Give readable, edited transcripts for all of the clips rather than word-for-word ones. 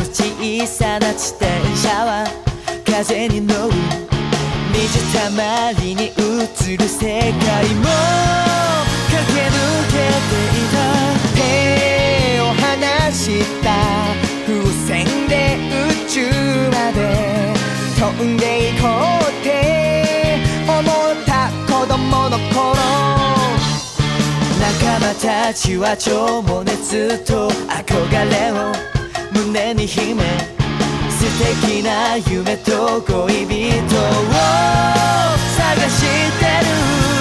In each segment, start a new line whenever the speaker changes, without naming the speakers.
小さな自転車は風に乗る水たまりに映る世界も駆け抜けていた。手を離した風船で宇宙まで飛んでいこうって思った子供の頃、仲間たちは情熱と憧れを胸に秘め、素敵な夢と恋人を探してる。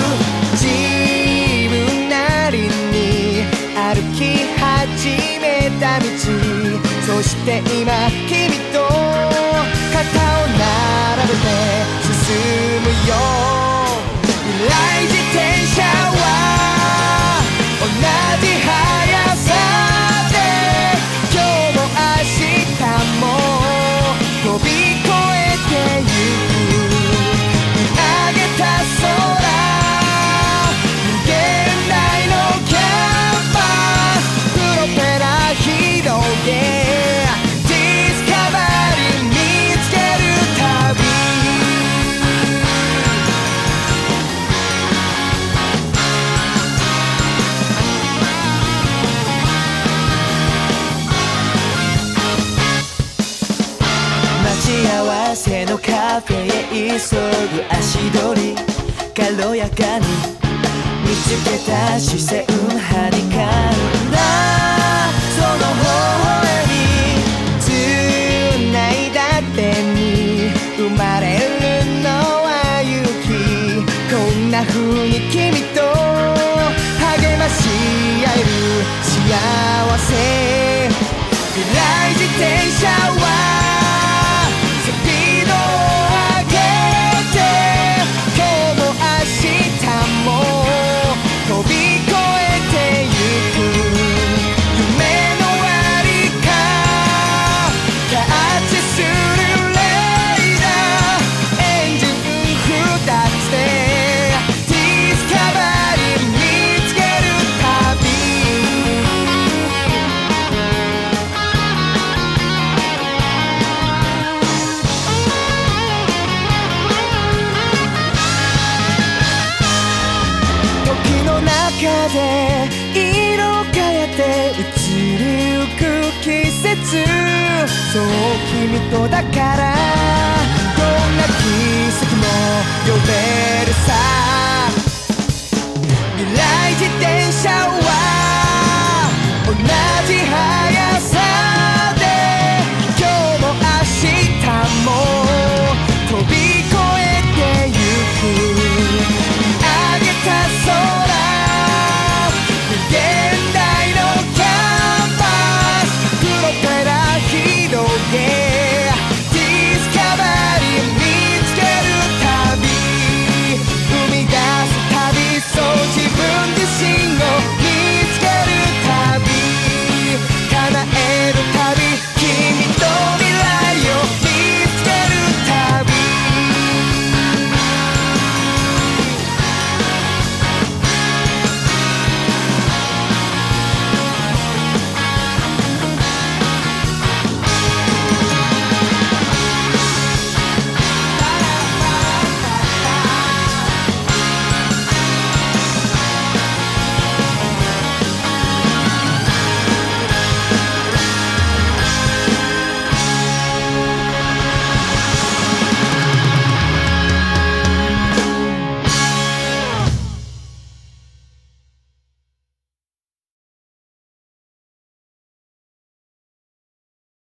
自分なりに歩き始めた道、そして今君と肩を並べて進むよ。未来自転車は同じ速さで今日も明日も飛び越えてゆく。見上げた空、無限大のキャンバス、プロペラ広げディスカバリー見つける旅。待ち合わせのカフェへ急ぐ足取り、軽やかに見つけた視線はにかんだその微笑み、繋いだ手に生まれるのは勇気。こんな風に君と励まし合える幸せ。未来自転車はスピードを上げて今日も明日も飛び越えてゆく。夢のありかキャッチするレーダー、エンジン二つでディスカバリー見つける旅。時の中で色変えて移りゆく季節、そう君とだからどんな奇跡も呼べるさ。未来自転車は